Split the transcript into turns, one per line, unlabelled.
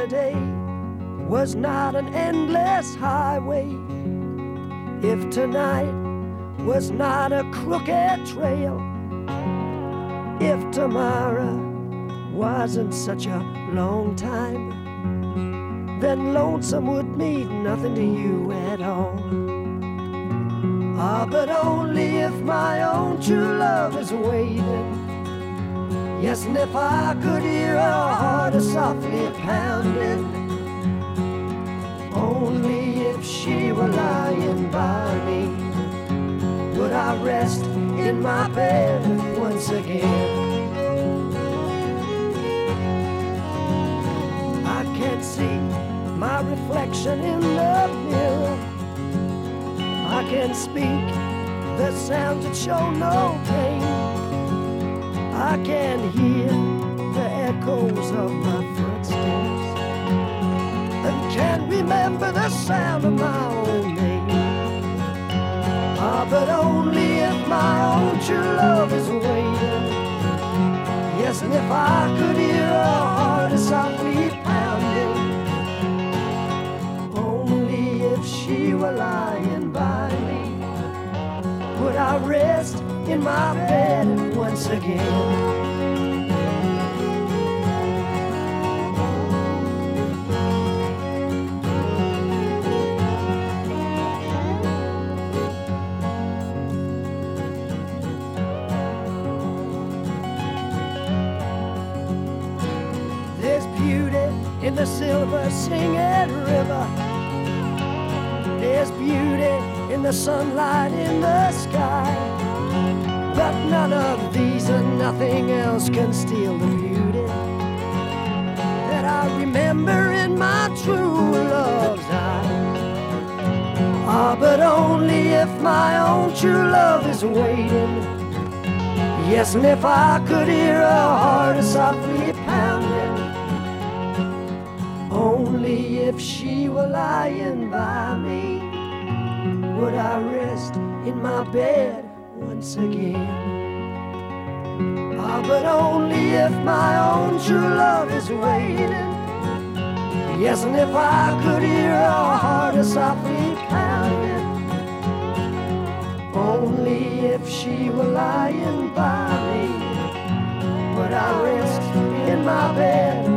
yesterday was not an endless highway, if tonight was not a crooked trail, if tomorrow wasn't such a long time, then lonesome would mean nothing to you at all. Ah, but only if my own true love is waiting. Yes, and if I could hear her heart softly pounding, only if she were lying by me would I rest in my bed once again. I can't see my reflection in the mirror, I can't speak the sounds that show no pain, I can hear the echoes of my footsteps and can't remember the sound of my own name. Ah, but only if my own true love is waiting. Yes, and if I could hear her heart softly pounding, only if she were lying by me would I rest in my bed once again. There's beauty in the silver singing river, there's beauty in the sunlight in the sky, but none of these and nothing else can steal the beauty that I remember in my true love's eyes. Ah, but only if my own true love is waiting. Yes, and if I could hear her heart softly pounding, only if she were lying by me would I rest in my bed once again. Ah, but only if my own true love is waiting. Yes, and if I could hear her heart softly pounding, only if she were lying by me would I rest in my bed